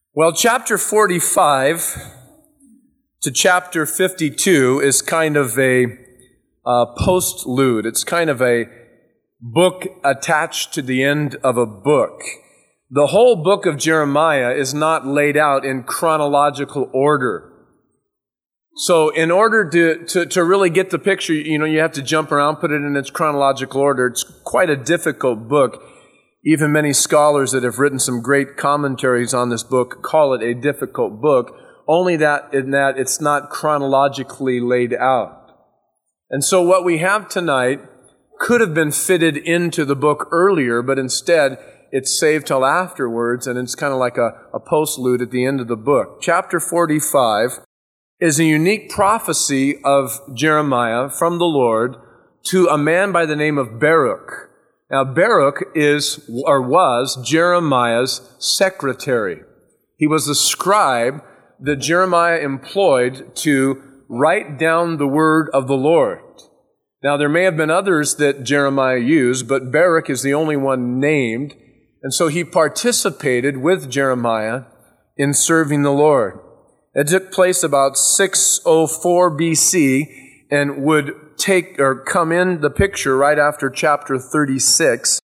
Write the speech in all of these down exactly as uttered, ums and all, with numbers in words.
Well, chapter forty-five to chapter fifty-two is kind of a uh, postlude. It's kind of a book attached to the end of a book. The whole book of Jeremiah is not laid out in chronological order. So in order to, to, to really get the picture, you know, you have to jump around, put it in its chronological order. It's quite a difficult book. Even many scholars that have written some great commentaries on this book call it a difficult book, only that in that it's not chronologically laid out. And so what we have tonight could have been fitted into the book earlier, but instead it's saved till afterwards, and it's kind of like a, a postlude at the end of the book. Chapter forty-five is a unique prophecy of Jeremiah from the Lord to a man by the name of Baruch. Now, Baruch is, or was, Jeremiah's secretary. He was the scribe that Jeremiah employed to write down the word of the Lord. Now, there may have been others that Jeremiah used, but Baruch is the only one named, and so he participated with Jeremiah in serving the Lord. It took place about six oh four B C and would take or come in the picture right after chapter thirty-six,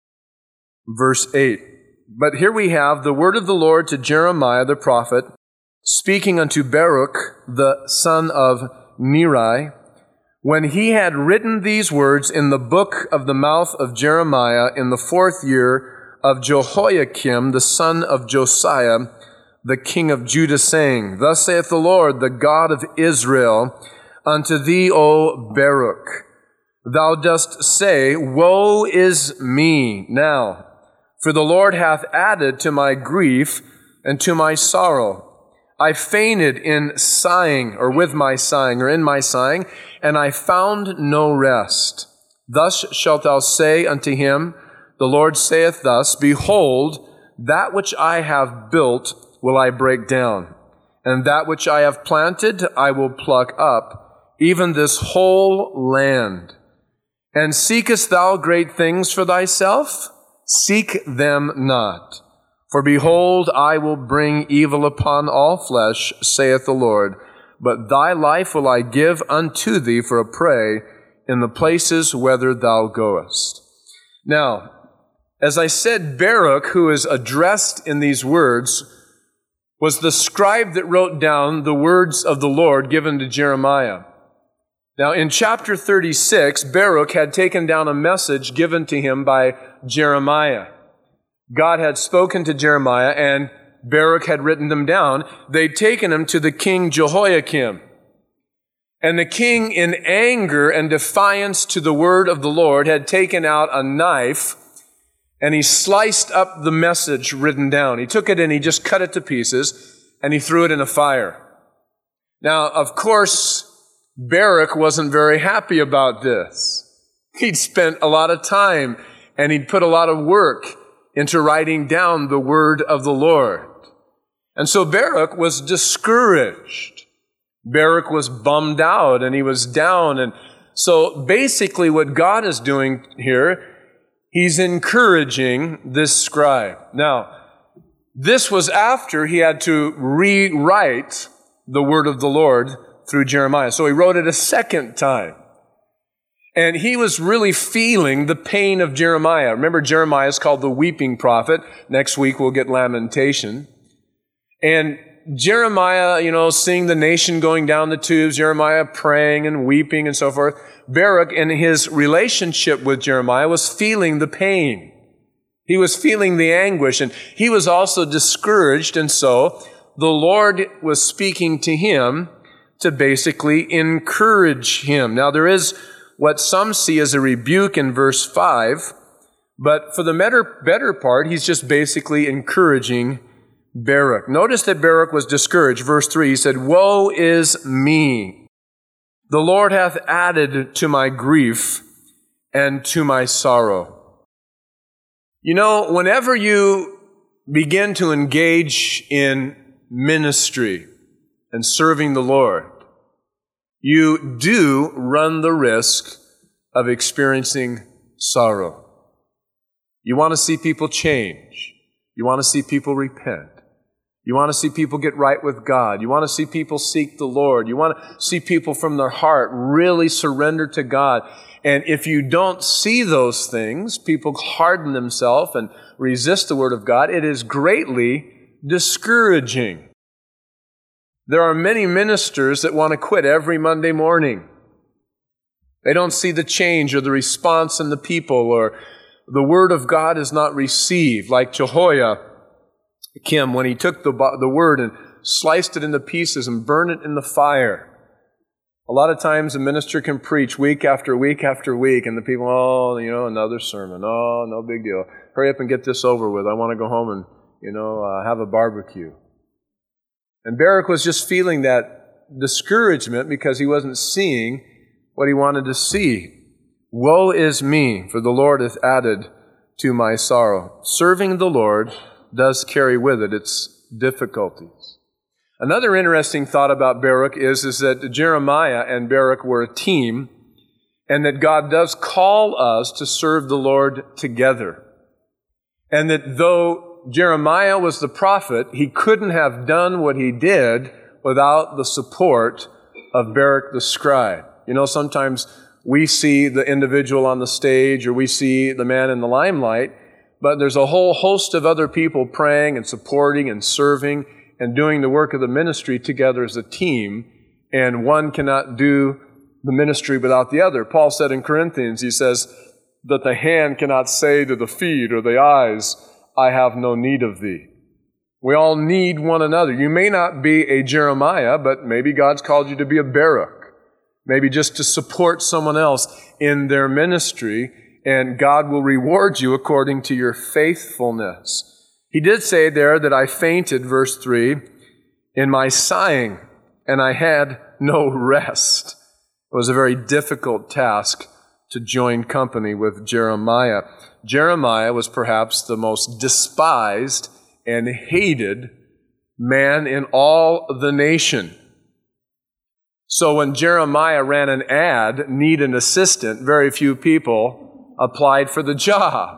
verse eight. But here we have the word of the Lord to Jeremiah the prophet, speaking unto Baruch the son of Neri, when he had written these words in the book of the mouth of Jeremiah in the fourth year of Jehoiakim the son of Josiah, the king of Judah, saying, Thus saith the Lord, the God of Israel, unto thee, O Baruch, thou dost say, Woe is me now, for the Lord hath added to my grief and to my sorrow. I fainted in sighing, or with my sighing, or in my sighing, and I found no rest. Thus shalt thou say unto him, The Lord saith thus, Behold, that which I have built will I break down, and that which I have planted I will pluck up, even this whole land. And seekest thou great things for thyself? Seek them not. For behold, I will bring evil upon all flesh, saith the Lord. But thy life will I give unto thee for a prey in the places whither thou goest. Now, as I said, Baruch, who is addressed in these words, was the scribe that wrote down the words of the Lord given to Jeremiah. Now, in chapter thirty-six, Baruch had taken down a message given to him by Jeremiah. God had spoken to Jeremiah, and Baruch had written them down. They'd taken them to the king Jehoiakim. And the king, in anger and defiance to the word of the Lord, had taken out a knife, and he sliced up the message written down. He took it and he just cut it to pieces, and he threw it in a fire. Now, of course, Baruch wasn't very happy about this. He'd spent a lot of time and he'd put a lot of work into writing down the word of the Lord. And so Baruch was discouraged. Baruch was bummed out and he was down. And so basically what God is doing here, he's encouraging this scribe. Now, this was after he had to rewrite the word of the Lord through Jeremiah. So he wrote it a second time. And he was really feeling the pain of Jeremiah. Remember, Jeremiah is called the weeping prophet. Next week we'll get Lamentation. And Jeremiah, you know, seeing the nation going down the tubes, Jeremiah praying and weeping and so forth. Baruch, in his relationship with Jeremiah, was feeling the pain. He was feeling the anguish, and he was also discouraged. And so the Lord was speaking to him to basically encourage him. Now, there is what some see as a rebuke in verse five, but for the better, better part, he's just basically encouraging Baruch. Notice that Baruch was discouraged. Verse three, he said, Woe is me! The Lord hath added to my grief and to my sorrow. You know, whenever you begin to engage in ministry and serving the Lord, you do run the risk of experiencing sorrow. You want to see people change. You want to see people repent. You want to see people get right with God. You want to see people seek the Lord. You want to see people from their heart really surrender to God. And if you don't see those things, people harden themselves and resist the Word of God, it is greatly discouraging. There are many ministers that want to quit every Monday morning. They don't see the change or the response in the people, or the Word of God is not received, like Jehoiakim Kim, when he took the, the Word and sliced it into pieces and burned it in the fire. A lot of times a minister can preach week after week after week, and the people, oh, you know, another sermon. Oh, no big deal. Hurry up and get this over with. I want to go home and, you know, uh, have a barbecue. And Baruch was just feeling that discouragement because he wasn't seeing what he wanted to see. Woe is me, for the Lord hath added to my sorrow. Serving the Lord does carry with it its difficulties. Another interesting thought about Baruch is, is that Jeremiah and Baruch were a team, and that God does call us to serve the Lord together. And that though Jeremiah was the prophet, he couldn't have done what he did without the support of Baruch the scribe. You know, sometimes we see the individual on the stage, or we see the man in the limelight, but there's a whole host of other people praying and supporting and serving and doing the work of the ministry together as a team, and one cannot do the ministry without the other. Paul said in Corinthians, he says that the hand cannot say to the feet or the eyes, I have no need of thee. We all need one another. You may not be a Jeremiah, but maybe God's called you to be a Baruch, maybe just to support someone else in their ministry, and God will reward you according to your faithfulness. He did say there that I fainted, verse three, in my sighing, and I had no rest. It was a very difficult task to join company with Jeremiah. Jeremiah was perhaps the most despised and hated man in all the nation. So when Jeremiah ran an ad, need an assistant, very few people applied for the job.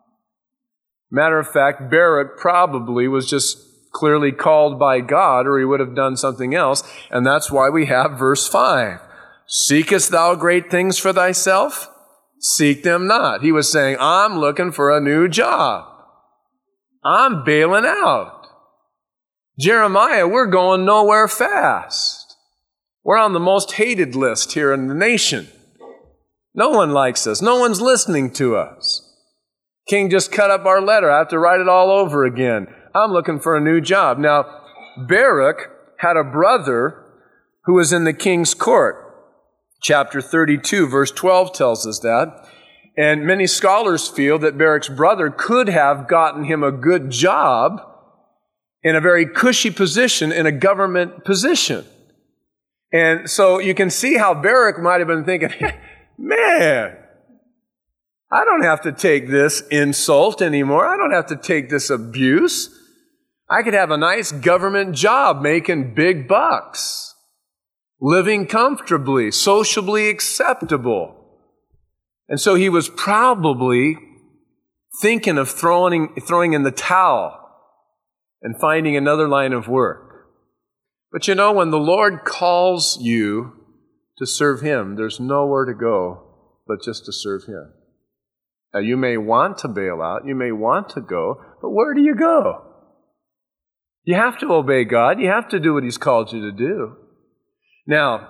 Matter of fact, Baruch probably was just clearly called by God, or he would have done something else, and that's why we have verse five. Seekest thou great things for thyself? Seek them not. He was saying, I'm looking for a new job. I'm bailing out. Jeremiah, we're going nowhere fast. We're on the most hated list here in the nation. No one likes us. No one's listening to us. King just cut up our letter. I have to write it all over again. I'm looking for a new job. Now, Baruch had a brother who was in the king's court. Chapter thirty-two, verse twelve tells us that. And many scholars feel that Baruch's brother could have gotten him a good job in a very cushy position, in a government position. And so you can see how Baruch might have been thinking, man, I don't have to take this insult anymore. I don't have to take this abuse. I could have a nice government job making big bucks, living comfortably, sociably acceptable. And so he was probably thinking of throwing, throwing in the towel and finding another line of work. But you know, when the Lord calls you to serve Him, there's nowhere to go but just to serve Him. Now, you may want to bail out, you may want to go, but where do you go? You have to obey God. You have to do what He's called you to do. Now,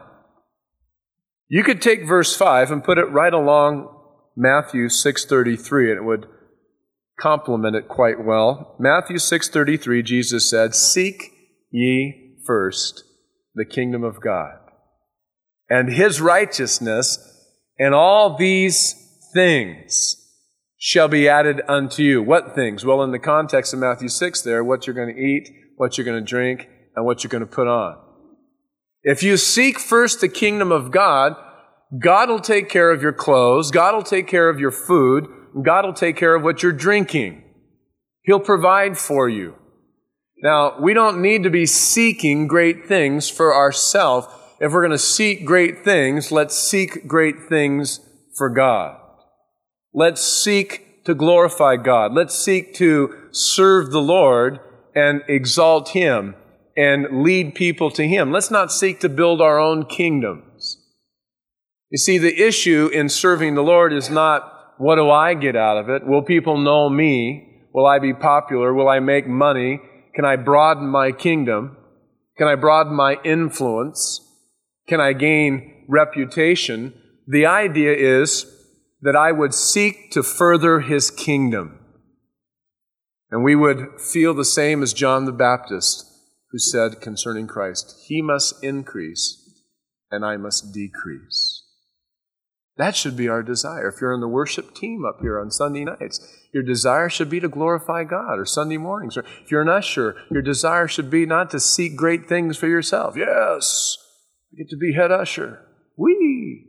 you could take verse five and put it right along Matthew six thirty-three, and it would complement it quite well. Matthew six thirty-three, Jesus said, Seek ye first the kingdom of God and His righteousness, and all these things shall be added unto you. What things? Well, in the context of Matthew six there, what you're going to eat, what you're going to drink, and what you're going to put on. If you seek first the kingdom of God, God will take care of your clothes, God will take care of your food, God will take care of what you're drinking. He'll provide for you. Now, we don't need to be seeking great things for ourselves. If we're going to seek great things, let's seek great things for God. Let's seek to glorify God. Let's seek to serve the Lord and exalt Him and lead people to Him. Let's not seek to build our own kingdoms. You see, the issue in serving the Lord is not, what do I get out of it? Will people know me? Will I be popular? Will I make money? Can I broaden my kingdom? Can I broaden my influence? Can I gain reputation? The idea is that I would seek to further His kingdom. And we would feel the same as John the Baptist, who said concerning Christ, He must increase and I must decrease. That should be our desire. If you're in the worship team up here on Sunday nights, your desire should be to glorify God, or Sunday mornings. Or if you're an usher, your desire should be not to seek great things for yourself. Yes, I get to be head usher. Whee!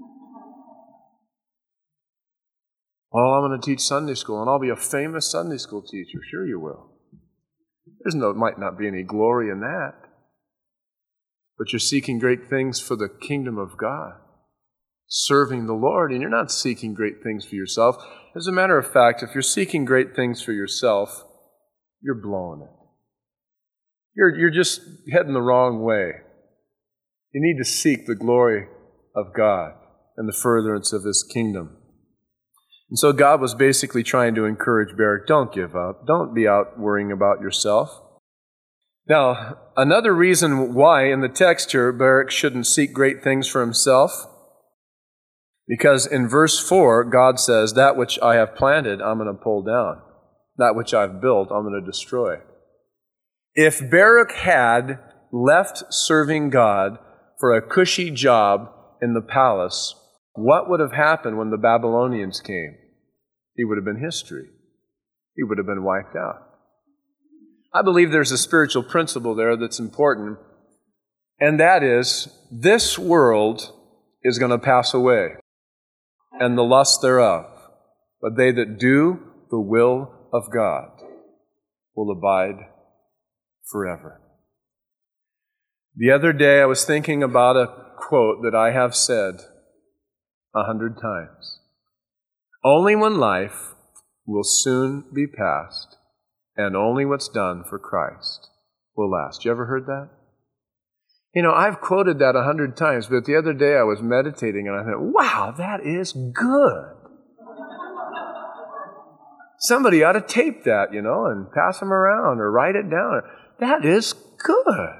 Oh, I'm going to teach Sunday school, and I'll be a famous Sunday school teacher. Sure you will. There's no, might not be any glory in that. But you're seeking great things for the kingdom of God, serving the Lord, and you're not seeking great things for yourself. As a matter of fact, if you're seeking great things for yourself, you're blowing it. You're, you're just heading the wrong way. You need to seek the glory of God and the furtherance of His kingdom. And so God was basically trying to encourage Barak, don't give up. Don't be out worrying about yourself. Now, another reason why in the text here Barak shouldn't seek great things for himself, because in verse four, God says, that which I have planted, I'm going to pull down. That which I've built, I'm going to destroy. If Barak had left serving God for a cushy job in the palace, what would have happened when the Babylonians came? He would have been history. He would have been wiped out. I believe there's a spiritual principle there that's important, and that is, this world is going to pass away, and the lust thereof. But they that do the will of God will abide forever. The other day I was thinking about a quote that I have said a hundred times. Only when life will soon be past, and only what's done for Christ will last. You ever heard that? You know, I've quoted that a hundred times, but the other day I was meditating and I thought, wow, that is good. Somebody ought to tape that, you know, and pass them around or write it down. That is good.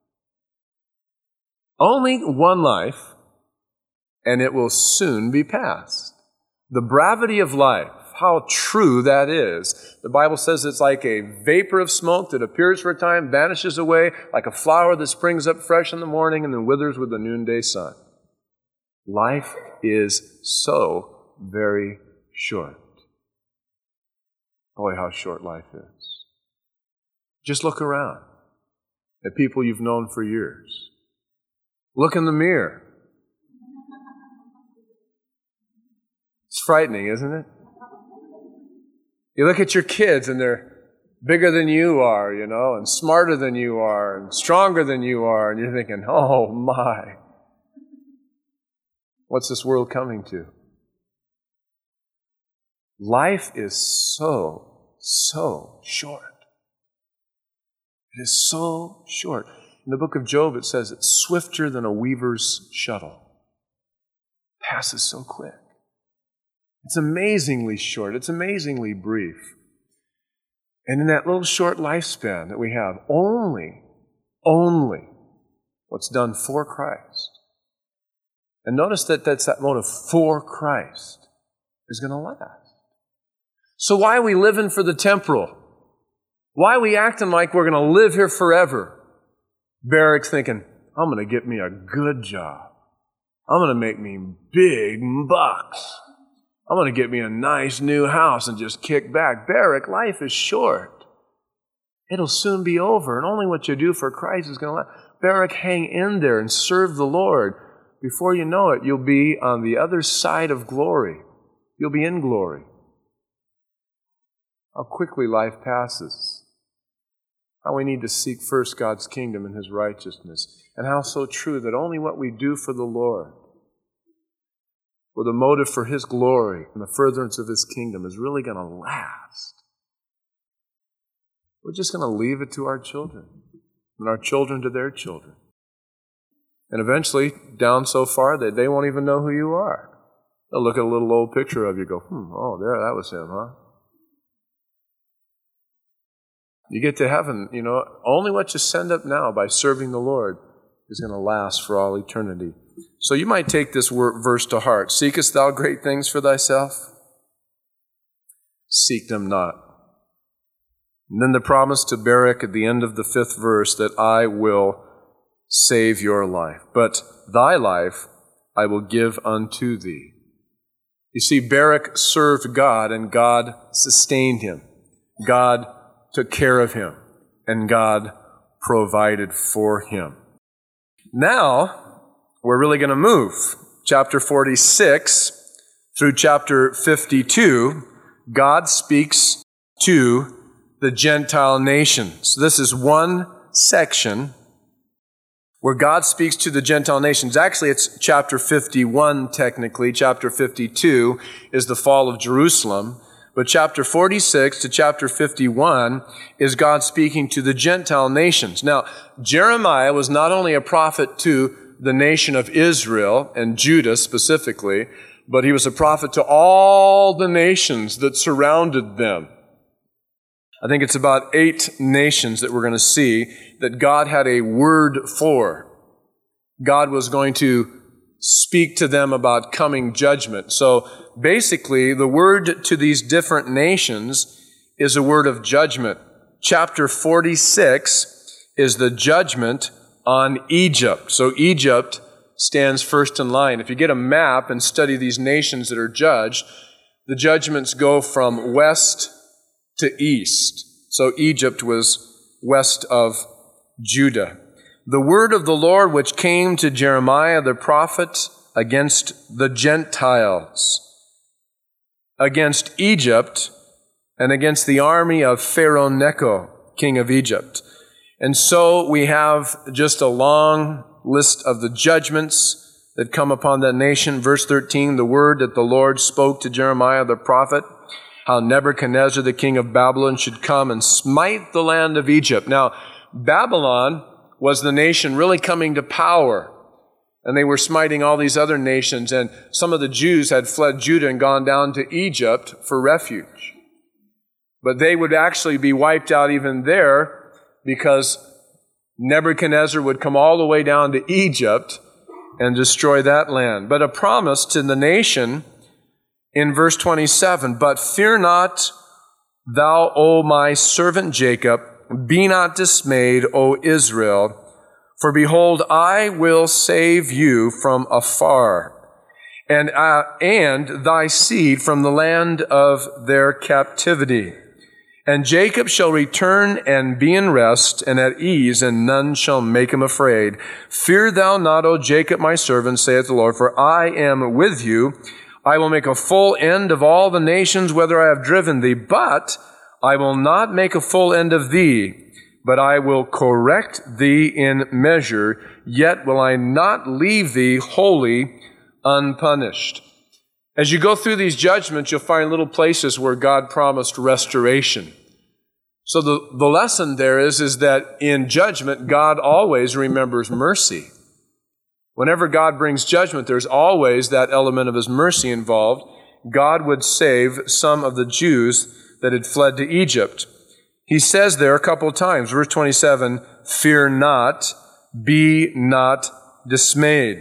Only one life, and it will soon be past. The brevity of life, how true that is. The Bible says it's like a vapor of smoke that appears for a time, vanishes away, like a flower that springs up fresh in the morning and then withers with the noonday sun. Life is so very short. Boy, how short life is. Just look around at people you've known for years. Look in the mirror. It's frightening, isn't it? You look at your kids and they're bigger than you are, you know, and smarter than you are, and stronger than you are, and you're thinking, oh my, what's this world coming to? Life is so, so short. It is so short. In the book of Job, it says it's swifter than a weaver's shuttle. Passes so quick. It's amazingly short. It's amazingly brief. And in that little short lifespan that we have, only, only what's done for Christ. And notice that that's that motive, for Christ, is going to last. So why are we living for the temporal? Why are we acting like we're going to live here forever? Barak's thinking, I'm going to get me a good job. I'm going to make me big bucks. I'm going to get me a nice new house and just kick back. Barak, life is short. It'll soon be over, and only what you do for Christ is going to last. Barak, hang in there and serve the Lord. Before you know it, you'll be on the other side of glory. You'll be in glory. How quickly life passes. How we need to seek first God's kingdom and His righteousness. And how so true that only what we do for the Lord, or the motive for His glory and the furtherance of His kingdom, is really going to last. we're just going to leave it to our children, and our children to their children. And eventually, down so far that they won't even know who you are. They'll look at a little old picture of you and go, hmm, oh, there, that was him, huh? You get to heaven, you know, only what you send up now by serving the Lord is going to last for all eternity. So you might take this word, verse to heart. Seekest thou great things for thyself? Seek them not. And then the promise to Barak at the end of the fifth verse that I will save your life, but thy life I will give unto thee. You see, Barak served God, and God sustained him. God took care of him, and God provided for him. Now, we're really going to move. Chapter forty-six through chapter fifty-two, God speaks to the Gentile nations. This is one section where God speaks to the Gentile nations. Actually, it's chapter fifty-one, technically. Chapter fifty-two is the fall of Jerusalem. But chapter forty-six to chapter fifty-one is God speaking to the Gentile nations. Now, Jeremiah was not only a prophet to the nation of Israel and Judah specifically, but he was a prophet to all the nations that surrounded them. I think it's about eight nations that we're going to see that God had a word for. God was going to speak to them about coming judgment. So basically, the word to these different nations is a word of judgment. Chapter forty-six is the judgment on Egypt. So Egypt stands first in line. If you get a map and study these nations that are judged, the judgments go from west to east. So Egypt was west of Judah. The word of the Lord which came to Jeremiah the prophet against the Gentiles, against Egypt, and against the army of Pharaoh Necho, king of Egypt. And so we have just a long list of the judgments that come upon that nation. Verse thirteen, the word that the Lord spoke to Jeremiah the prophet, how Nebuchadnezzar, the king of Babylon, should come and smite the land of Egypt. Now, Babylon was the nation really coming to power, and they were smiting all these other nations, and some of the Jews had fled Judah and gone down to Egypt for refuge. But they would actually be wiped out even there because Nebuchadnezzar would come all the way down to Egypt and destroy that land. But a promise to the nation in verse twenty-seven, but fear not thou, O my servant Jacob, be not dismayed, O Israel, for behold, I will save you from afar, and, uh, and thy seed from the land of their captivity. And Jacob shall return and be in rest and at ease, and none shall make him afraid. Fear thou not, O Jacob, my servant, saith the Lord, for I am with you. I will make a full end of all the nations, whither I have driven thee, but I will not make a full end of thee, but I will correct thee in measure, yet will I not leave thee wholly unpunished. As you go through these judgments, you'll find little places where God promised restoration. So the, the lesson there is, is that in judgment, God always remembers mercy. Whenever God brings judgment, there's always that element of His mercy involved. God would save some of the Jews that had fled to Egypt. He says there a couple of times, verse twenty-seven, fear not, be not dismayed.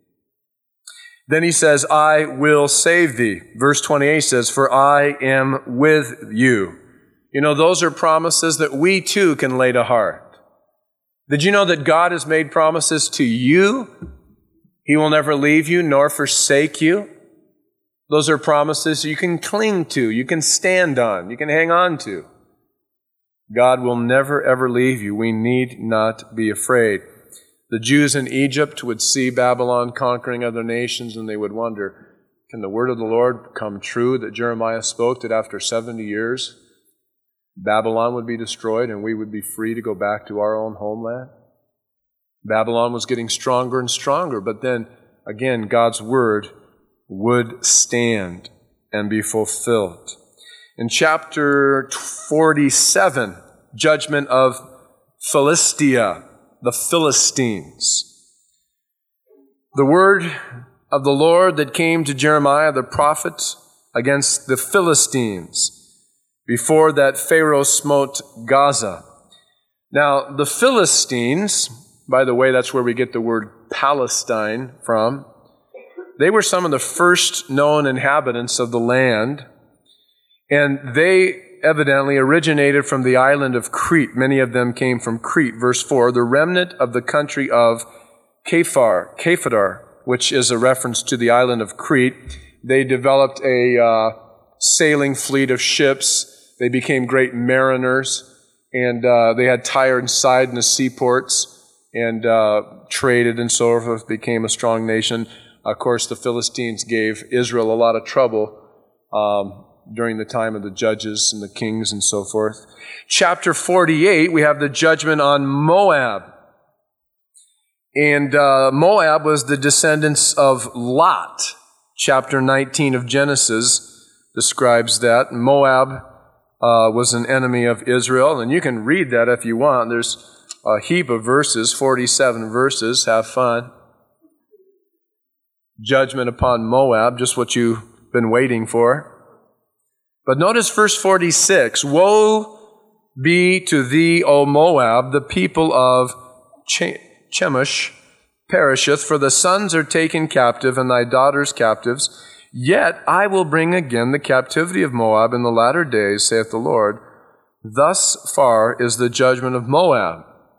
Then he says, I will save thee. Verse twenty-eight says, for I am with you. You know, those are promises that we too can lay to heart. Did you know that God has made promises to you? He will never leave you nor forsake you. Those are promises you can cling to, you can stand on, you can hang on to. God will never, ever leave you. We need not be afraid. The Jews in Egypt would see Babylon conquering other nations, and they would wonder, can the word of the Lord come true that Jeremiah spoke, that after seventy years, Babylon would be destroyed and we would be free to go back to our own homeland? Babylon was getting stronger and stronger, but then, again, God's word would stand and be fulfilled. In chapter forty-seven, judgment of Philistia, the Philistines. The word of the Lord that came to Jeremiah the prophet against the Philistines before that Pharaoh smote Gaza. Now, the Philistines, by the way, that's where we get the word Palestine from. They were some of the first known inhabitants of the land, and they evidently originated from the island of Crete. Many of them came from Crete. Verse four, the remnant of the country of Kephar, Kephadar, which is a reference to the island of Crete. They developed a uh, sailing fleet of ships. They became great mariners, and uh, they had Tyre and Sidon in the seaports, and uh, traded and so forth, became a strong nation. Of course, the Philistines gave Israel a lot of trouble um, during the time of the judges and the kings and so forth. Chapter forty-eight, we have the judgment on Moab. And uh, Moab was the descendants of Lot. Chapter nineteen of Genesis describes that. Moab uh, was an enemy of Israel, and you can read that if you want. There's a heap of verses, forty-seven verses. Have fun. Judgment upon Moab, just what you've been waiting for. But notice verse forty-six. Woe be to thee, O Moab, the people of Ch- Chemosh perisheth, for the sons are taken captive, and thy daughters captives. Yet I will bring again the captivity of Moab in the latter days, saith the Lord. Thus far is the judgment of Moab.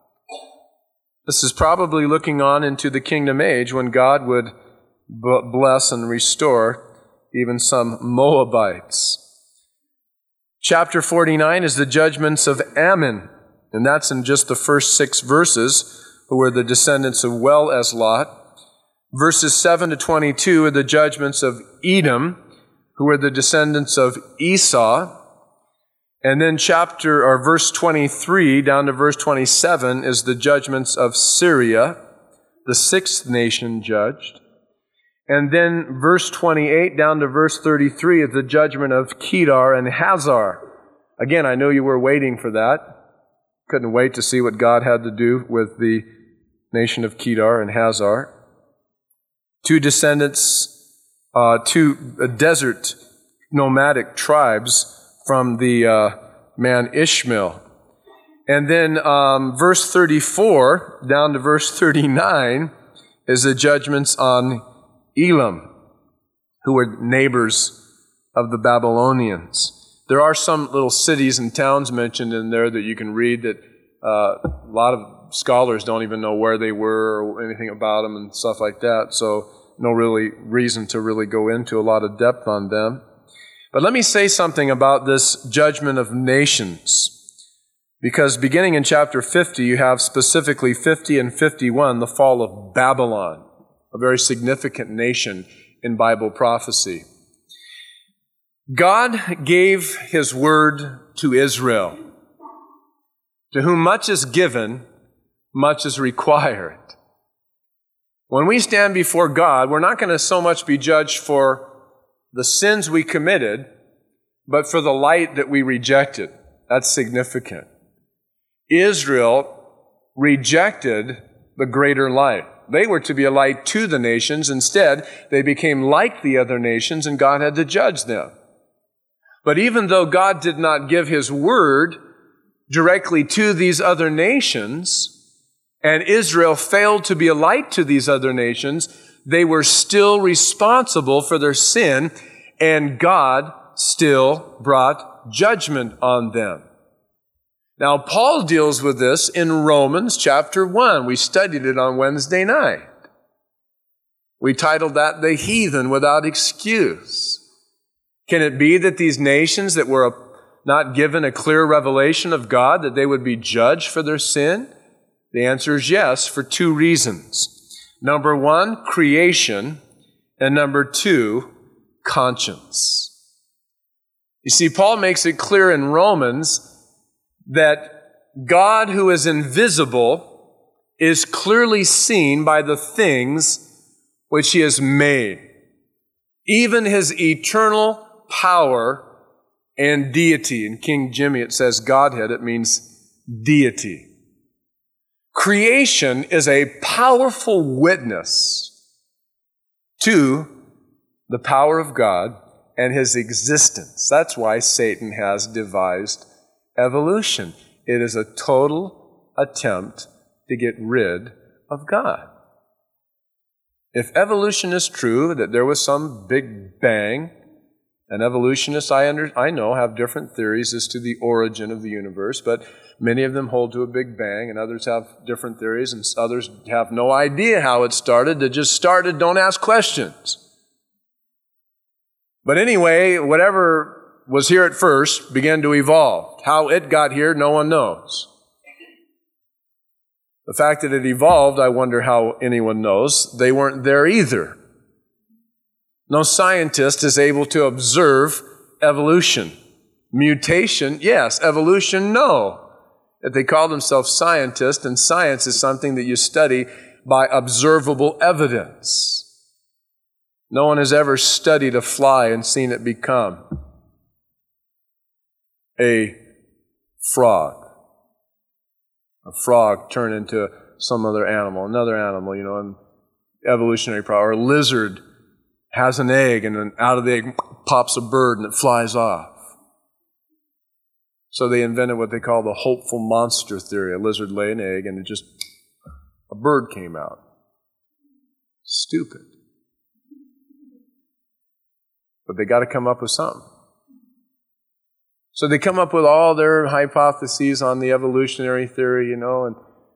This is probably looking on into the kingdom age when God would b- bless and restore even some Moabites. Chapter forty-nine is the judgments of Ammon, and that's in just the first six verses, who were the descendants of well as Lot. Verses seven to twenty-two are the judgments of Edom, who were the descendants of Esau. And then chapter or verse twenty-three down to verse twenty-seven is the judgments of Syria, the sixth nation judged. And then verse twenty-eight down to verse thirty-three is the judgment of Kedar and Hazar. Again, I know you were waiting for that. Couldn't wait to see what God had to do with the nation of Kedar and Hazar. Two descendants, uh, two uh, desert nomadic tribes from the uh, man Ishmael. And then um, verse thirty-four down to verse thirty-nine is the judgments on Elam, who were neighbors of the Babylonians. There are some little cities and towns mentioned in there that you can read that uh, a lot of scholars don't even know where they were or anything about them and stuff like that. So no really reason to really go into a lot of depth on them. But let me say something about this judgment of nations. Because beginning in chapter fifty, you have specifically fifty and fifty-one, the fall of Babylon, a very significant nation in Bible prophecy. God gave His word to Israel, to whom much is given, much is required. When we stand before God, we're not going to so much be judged for the sins we committed, but for the light that we rejected. That's significant. Israel rejected the greater light. They were to be a light to the nations. Instead, they became like the other nations, and God had to judge them. But even though God did not give His word directly to these other nations, and Israel failed to be a light to these other nations, they were still responsible for their sin, and God still brought judgment on them. Now, Paul deals with this in Romans chapter one. We studied it on Wednesday night. We titled that, The Heathen Without Excuse. Can it be that these nations that were not given a clear revelation of God, that they would be judged for their sin? The answer is yes, for two reasons. Number one, creation, and number two, conscience. You see, Paul makes it clear in Romans that God, who is invisible, is clearly seen by the things which He has made. Even His eternal power and deity. In King Jimmy it says Godhead. It means deity. Creation is a powerful witness to the power of God and His existence. That's why Satan has devised evolution. It is a total attempt to get rid of God. If evolution is true, that there was some big bang, and evolutionists I, under, I know have different theories as to the origin of the universe, but many of them hold to a big bang, and others have different theories, and others have no idea how it started. It just started, don't ask questions. But anyway, whatever was here at first began to evolve. How it got here, no one knows. The fact that it evolved, I wonder how anyone knows. They weren't there either. No scientist is able to observe evolution. Mutation, yes. Evolution, no. That they call themselves scientists, and science is something that you study by observable evidence. No one has ever studied a fly and seen it become a frog. A frog turn into some other animal, another animal, you know, an evolutionary process. Or a lizard has an egg, and then out of the egg pops a bird and it flies off. So they invented what they call the hopeful monster theory. A lizard lay an egg and it just, a bird came out. Stupid. But they got to come up with something. So they come up with all their hypotheses on the evolutionary theory, you know, and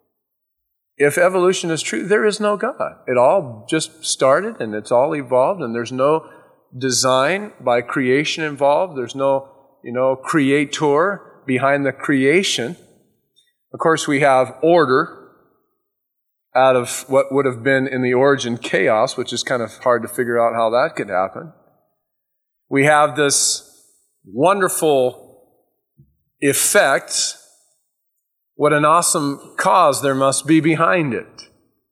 if evolution is true, there is no God. It all just started and it's all evolved, and there's no design by creation involved. There's no, you know, creator behind the creation. Of course, we have order out of what would have been in the origin chaos, which is kind of hard to figure out how that could happen. We have this wonderful effect. What an awesome cause there must be behind it.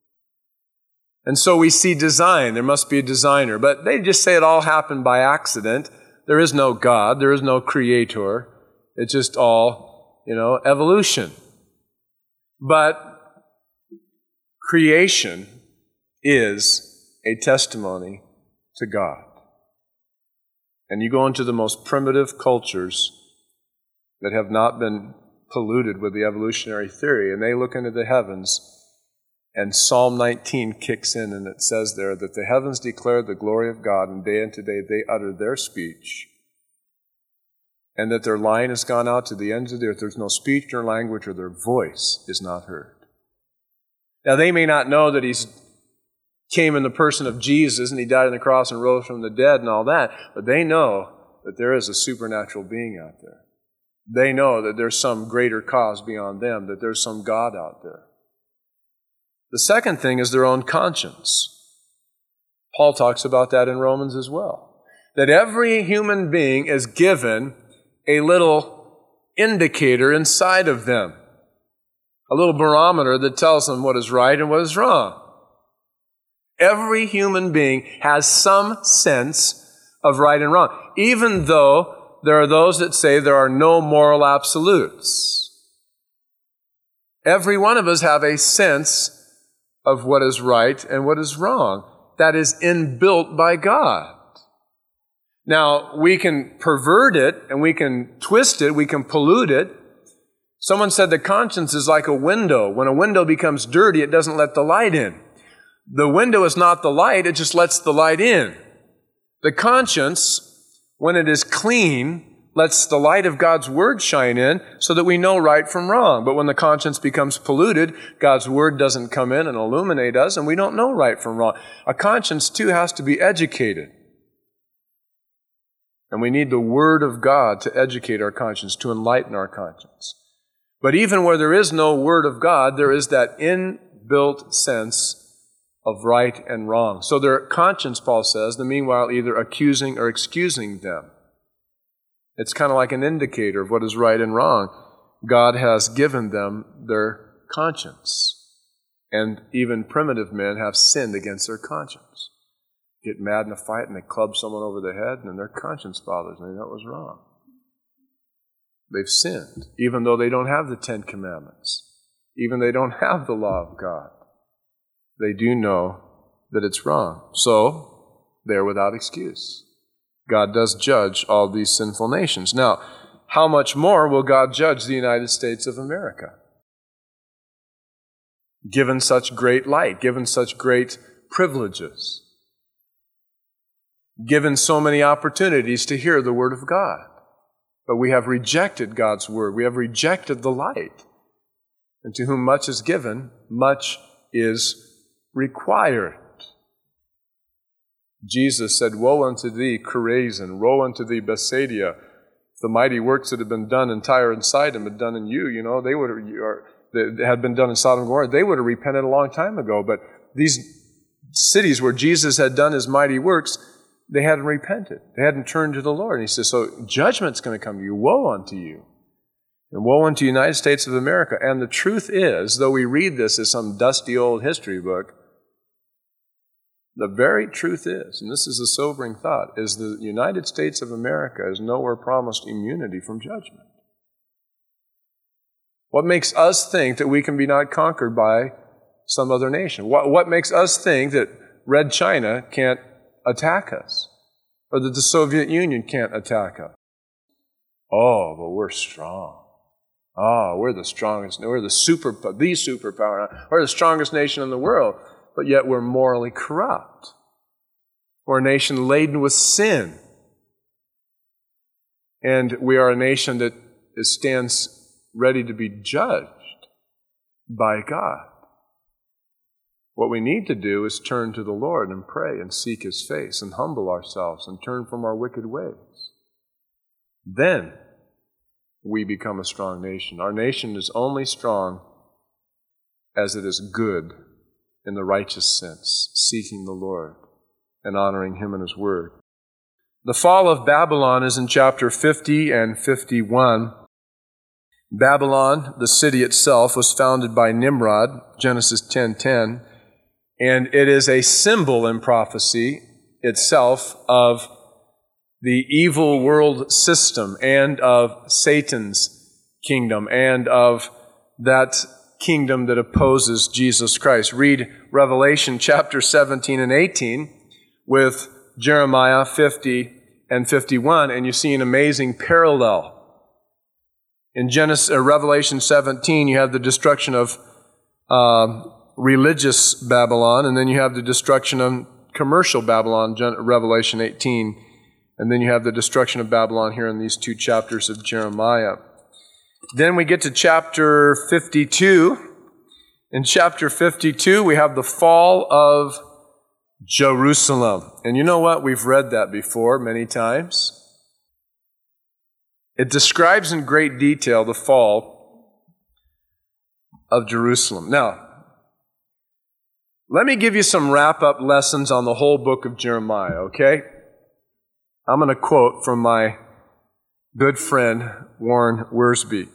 And so we see design. There must be a designer. But they just say it all happened by accident. There is no God. There is no creator. It's just all, you know, evolution. But creation is a testimony to God. And you go into the most primitive cultures that have not been polluted with the evolutionary theory, and they look into the heavens, and Psalm nineteen kicks in, and it says there that the heavens declare the glory of God, and day unto day they utter their speech, and that their line has gone out to the ends of the earth. There's no speech nor language, or their voice is not heard. Now, they may not know that He's came in the person of Jesus, and He died on the cross and rose from the dead and all that, but they know that there is a supernatural being out there. They know that there's some greater cause beyond them, that there's some God out there. The second thing is their own conscience. Paul talks about that in Romans as well. That every human being is given a little indicator inside of them, a little barometer that tells them what is right and what is wrong. Every human being has some sense of right and wrong, even though there are those that say there are no moral absolutes. Every one of us have a sense of what is right and what is wrong. That is inbuilt by God. Now, we can pervert it and we can twist it, we can pollute it. Someone said the conscience is like a window. When a window becomes dirty, it doesn't let the light in. The window is not the light, it just lets the light in. The conscience, when it is clean, lets the light of God's Word shine in so that we know right from wrong. But when the conscience becomes polluted, God's Word doesn't come in and illuminate us, and we don't know right from wrong. A conscience, too, has to be educated. And we need the Word of God to educate our conscience, to enlighten our conscience. But even where there is no Word of God, there is that inbuilt sense of right and wrong. So their conscience, Paul says, the meanwhile either accusing or excusing them. It's kind of like an indicator of what is right and wrong. God has given them their conscience. And even primitive men have sinned against their conscience. Get mad in a fight and they club someone over the head and then their conscience bothers them. They know it was wrong. They've sinned, even though they don't have the Ten Commandments, even they don't have the law of God. They do know that it's wrong. So, they're without excuse. God does judge all these sinful nations. Now, how much more will God judge the United States of America? Given such great light, given such great privileges, given so many opportunities to hear the Word of God. But we have rejected God's Word. We have rejected the light. And to whom much is given, much is required. Jesus said, "Woe unto thee, Chorazin! Woe unto thee, Bethsaida! If the mighty works that have been done in Tyre and Sidon had been done in you, you know, they would have, or that had been done in Sodom and Gomorrah, they would have repented a long time ago. But these cities where Jesus had done his mighty works, they hadn't repented. They hadn't turned to the Lord. And he says, so judgment's going to come to you. Woe unto you. And woe unto the United States of America. And the truth is, though we read this as some dusty old history book, the very truth is, and this is a sobering thought, is the United States of America is nowhere promised immunity from judgment. What makes us think that we can be not conquered by some other nation? What, what makes us think that Red China can't attack us? Or that the Soviet Union can't attack us? Oh, but we're strong. Oh, we're the strongest, we're the super, the superpower, we're the strongest nation in the world. But yet we're morally corrupt. We're a nation laden with sin. And we are a nation that stands ready to be judged by God. What we need to do is turn to the Lord and pray and seek His face and humble ourselves and turn from our wicked ways. Then we become a strong nation. Our nation is only strong as it is good in the righteous sense, seeking the Lord and honoring Him and His Word. The fall of Babylon is in chapter fifty and fifty-one. Babylon, the city itself, was founded by Nimrod, Genesis ten ten, and it is a symbol in prophecy itself of the evil world system and of Satan's kingdom and of that kingdom that opposes Jesus Christ. Read Revelation chapter seventeen and eighteen with Jeremiah fifty and fifty-one, and you see an amazing parallel. In Genesis, uh, Revelation seventeen, you have the destruction of uh, religious Babylon, and then you have the destruction of commercial Babylon, Revelation eighteen, and then you have the destruction of Babylon here in these two chapters of Jeremiah. Then we get to chapter fifty-two. In chapter fifty-two, we have the fall of Jerusalem. And you know what? We've read that before many times. It describes in great detail the fall of Jerusalem. Now, let me give you some wrap-up lessons on the whole book of Jeremiah, okay? I'm going to quote from my good friend, Warren Wiersbe.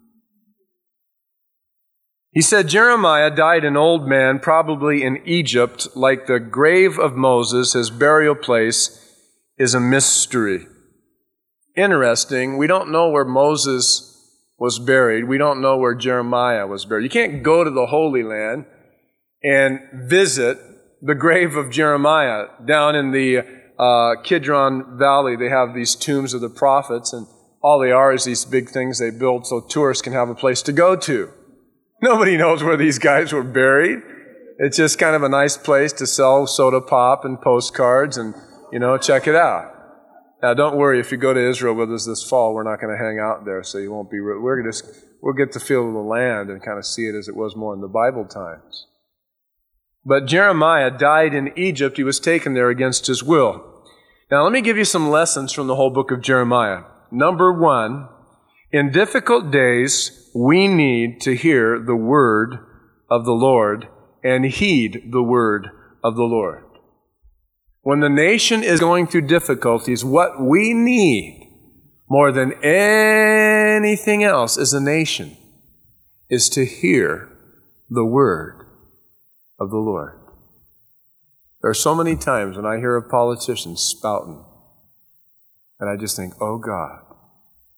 He said, Jeremiah died an old man, probably in Egypt, like the grave of Moses. His burial place is a mystery. Interesting, we don't know where Moses was buried. We don't know where Jeremiah was buried. You can't go to the Holy Land and visit the grave of Jeremiah. Down in the uh, Kidron Valley, they have these tombs of the prophets, and all they are is these big things they build so tourists can have a place to go to. Nobody knows where these guys were buried. It's just kind of a nice place to sell soda pop and postcards and, you know, check it out. Now, don't worry, if you go to Israel with us this fall, we're not going to hang out there, so you won't be, we're just, we'll get the feel of the land and kind of see it as it was more in the Bible times. But Jeremiah died in Egypt. He was taken there against his will. Now, let me give you some lessons from the whole book of Jeremiah. Number one, in difficult days, we need to hear the word of the Lord and heed the word of the Lord. When the nation is going through difficulties, what we need more than anything else as a nation is to hear the word of the Lord. There are so many times when I hear of politicians spouting, and I just think, oh God,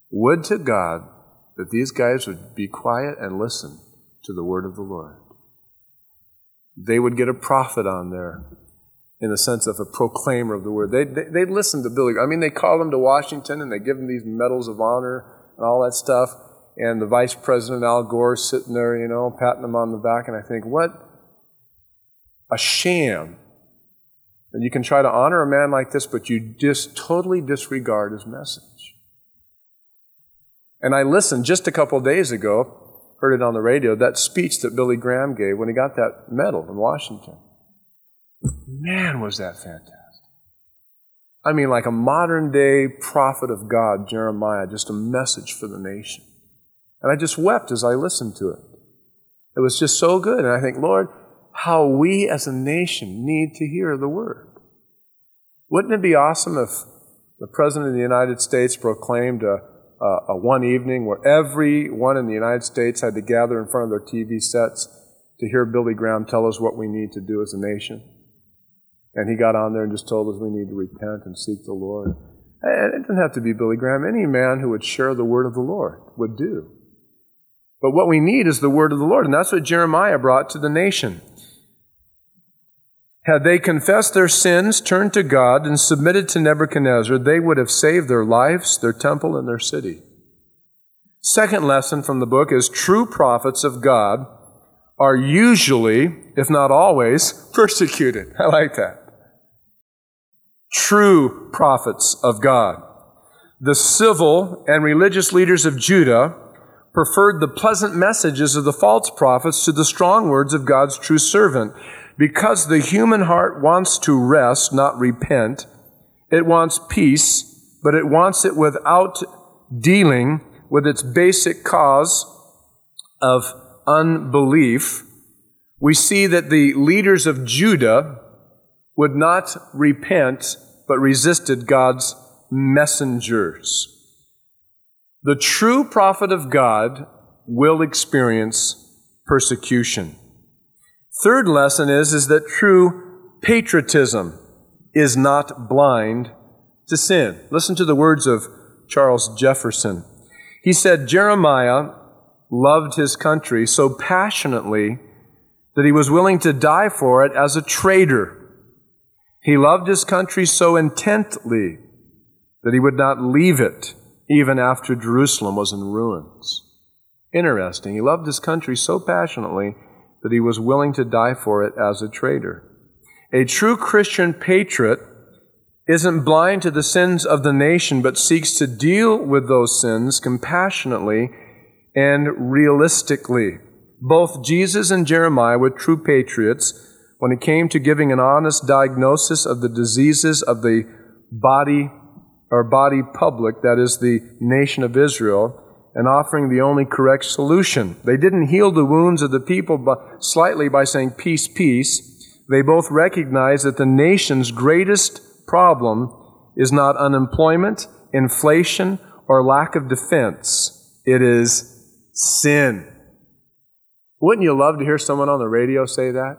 Would to God that these guys would be quiet and listen to the word of the Lord. They would get a prophet on there in the sense of a proclaimer of the word. They'd, they'd listen to Billy. I mean, they call him to Washington and they give him these medals of honor and all that stuff. And the Vice President, Al Gore, sitting there, you know, patting him on the back. And I think, what a sham. And you can try to honor a man like this, but you just totally disregard his message. And I listened just a couple of days ago, heard it on the radio, that speech that Billy Graham gave when he got that medal in Washington. Man, was that fantastic. I mean, like a modern-day prophet of God, Jeremiah, just a message for the nation. And I just wept as I listened to it. It was just so good. And I think, Lord, how we as a nation need to hear the word. Wouldn't it be awesome if the President of the United States proclaimed a, a, a one evening where everyone in the United States had to gather in front of their T V sets to hear Billy Graham tell us what we need to do as a nation? And he got on there and just told us we need to repent and seek the Lord. And it didn't have to be Billy Graham. Any man who would share the word of the Lord would do. But what we need is the word of the Lord, and that's what Jeremiah brought to the nation. Had they confessed their sins, turned to God, and submitted to Nebuchadnezzar, they would have saved their lives, their temple, and their city. Second lesson from the book is true prophets of God are usually, if not always, persecuted. I like that. True prophets of God. The civil and religious leaders of Judah preferred the pleasant messages of the false prophets to the strong words of God's true servant. Because the human heart wants to rest, not repent. It wants peace, but it wants it without dealing with its basic cause of unbelief. We see that the leaders of Judah would not repent, but resisted God's messengers. The true prophet of God will experience persecution. Third lesson is, is that true patriotism is not blind to sin. Listen to the words of Charles Jefferson. He said, Jeremiah loved his country so passionately that he was willing to die for it as a traitor. He loved his country so intently that he would not leave it even after Jerusalem was in ruins. Interesting. He loved his country so passionately that he was willing to die for it as a traitor. A true Christian patriot isn't blind to the sins of the nation, but seeks to deal with those sins compassionately and realistically. Both Jesus and Jeremiah were true patriots when it came to giving an honest diagnosis of the diseases of the body or body public, that is the nation of Israel, and offering the only correct solution. They didn't heal the wounds of the people by, slightly by saying, peace, peace. They both recognized that the nation's greatest problem is not unemployment, inflation, or lack of defense. It is sin. Wouldn't you love to hear someone on the radio say that?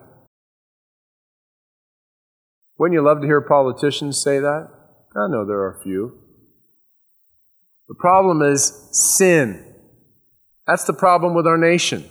Wouldn't you love to hear politicians say that? I know there are a few. The problem is sin. That's the problem with our nation.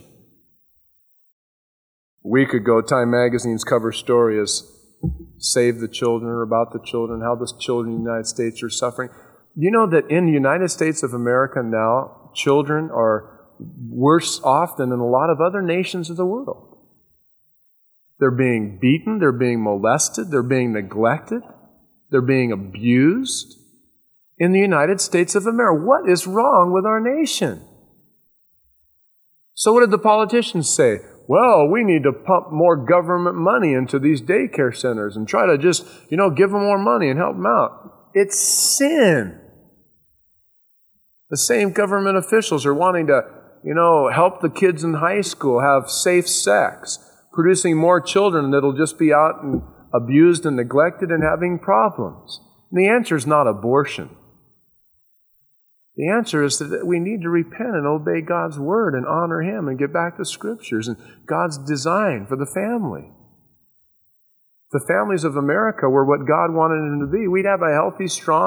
A week ago, Time Magazine's cover story is Save the Children, or about the children, how the children in the United States are suffering. You know that in the United States of America now, children are worse off than in a lot of other nations of the world. They're being beaten, they're being molested, they're being neglected, they're being abused in the United States of America. What is wrong with our nation? So what did the politicians say? Well, we need to pump more government money into these daycare centers and try to just, you know, give them more money and help them out. It's sin. The same government officials are wanting to, you know, help the kids in high school have safe sex, producing more children that'll just be out and abused and neglected and having problems. And the answer is not abortion. The answer is that we need to repent and obey God's word and honor Him and get back to Scriptures and God's design for the family. If the families of America were what God wanted them to be, we'd have a healthy, strong,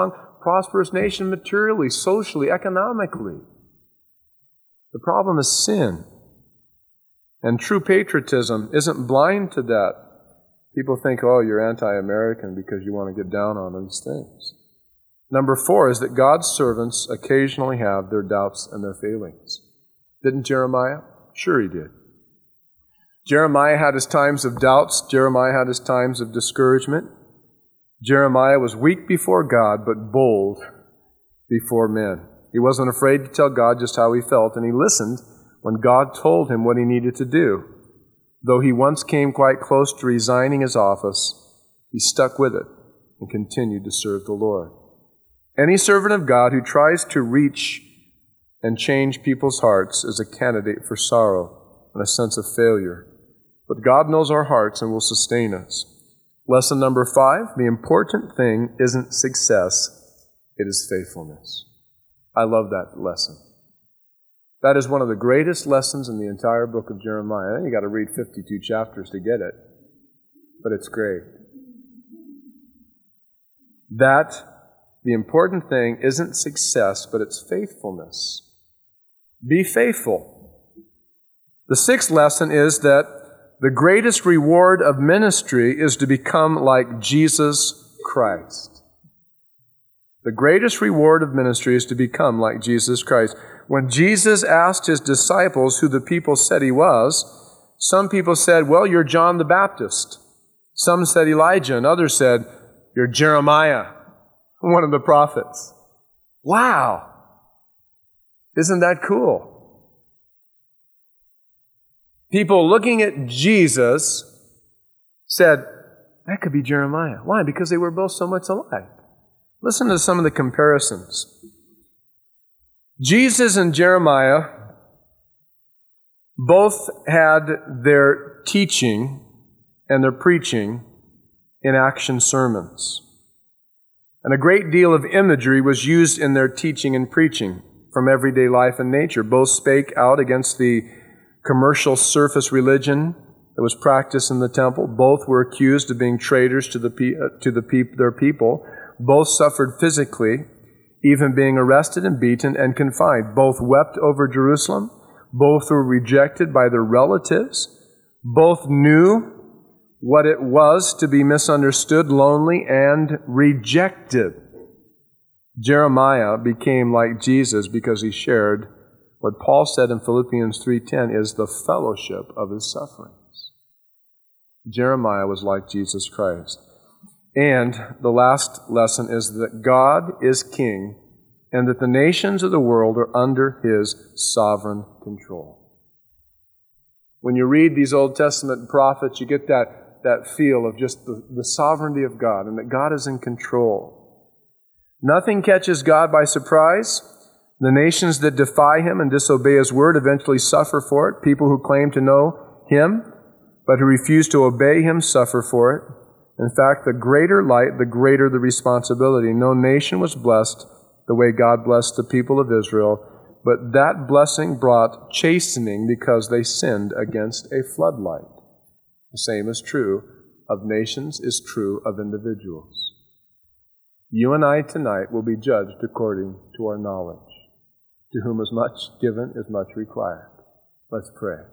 prosperous nation materially, socially, economically. The problem is sin. And true patriotism isn't blind to that. People think, oh, you're anti-American because you want to get down on these things. Number four is that God's servants occasionally have their doubts and their failings. Didn't Jeremiah? Sure he did. Jeremiah had his times of doubts. Jeremiah had his times of discouragement. Jeremiah was weak before God, but bold before men. He wasn't afraid to tell God just how he felt, and he listened when God told him what he needed to do. Though he once came quite close to resigning his office, he stuck with it and continued to serve the Lord. Any servant of God who tries to reach and change people's hearts is a candidate for sorrow and a sense of failure. But God knows our hearts and will sustain us. Lesson number five, the important thing isn't success, it is faithfulness. I love that lesson. That is one of the greatest lessons in the entire book of Jeremiah. Then you got to read fifty-two chapters to get it, but it's great. That the important thing isn't success, but it's faithfulness. Be faithful. The sixth lesson is that the greatest reward of ministry is to become like Jesus Christ. The greatest reward of ministry is to become like Jesus Christ. When Jesus asked his disciples who the people said he was, some people said, well, you're John the Baptist. Some said Elijah, and others said, you're Jeremiah, one of the prophets. Wow! Isn't that cool? People looking at Jesus said, that could be Jeremiah. Why? Because they were both so much alike. Listen to some of the comparisons. Jesus and Jeremiah both had their teaching and their preaching in action sermons. And a great deal of imagery was used in their teaching and preaching from everyday life and nature. Both spake out against the commercial surface religion that was practiced in the temple. Both were accused of being traitors to the pe- to the pe- their people. Both suffered physically, even being arrested and beaten and confined. Both wept over Jerusalem. Both were rejected by their relatives. Both knew what it was to be misunderstood, lonely, and rejected. Jeremiah became like Jesus because he shared what Paul said in Philippians three ten is the fellowship of his sufferings. Jeremiah was like Jesus Christ. And the last lesson is that God is king and that the nations of the world are under his sovereign control. When you read these Old Testament prophets, you get that, that feel of just the, the sovereignty of God and that God is in control. Nothing catches God by surprise. The nations that defy him and disobey his word eventually suffer for it. People who claim to know him but who refuse to obey him suffer for it. In fact, the greater light, the greater the responsibility. No nation was blessed the way God blessed the people of Israel, but that blessing brought chastening because they sinned against a floodlight. The same is true of nations, is true of individuals. You and I tonight will be judged according to our knowledge. To whom is much given is much required. Let's pray.